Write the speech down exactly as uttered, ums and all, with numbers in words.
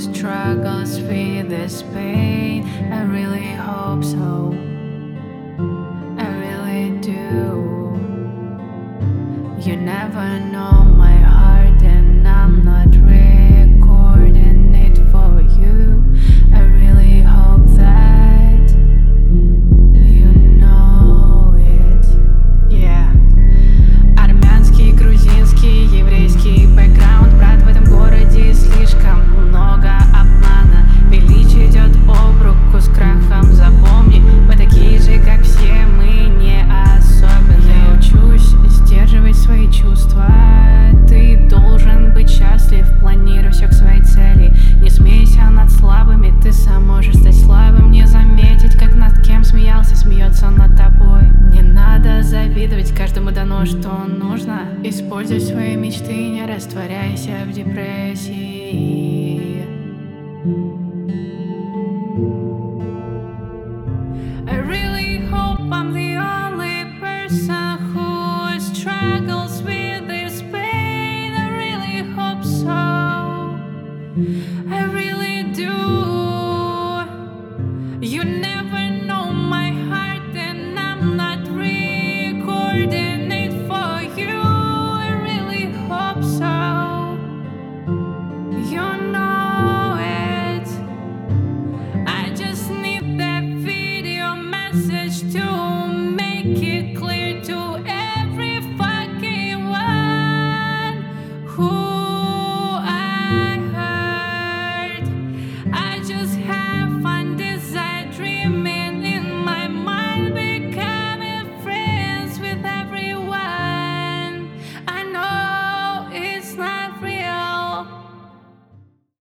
struggles with this pain. I really hope so. I really do. You never know my heart, and I'm not recording it for you. I really hope that you know it. Yeah. Армянский, грузинский, еврейский бэкграунд. Брат, в этом городе слишком много обмана. Величие идет об руку с крахом. Запомни, мы такие же, как все, мы не особенные. Я учусь сдерживать свои чувства. Ты должен быть счастлив, планируй все к своей цели. Не смейся над слабыми, ты сам можешь стать слабым. Не заметить, как над кем смеялся, смеется над тобой. Не надо завидовать, каждому дано, что нужно. Используй свои мечты, не растворяйся в депрессии. I really hope I'm the only person who struggles with this pain. I really hope so. I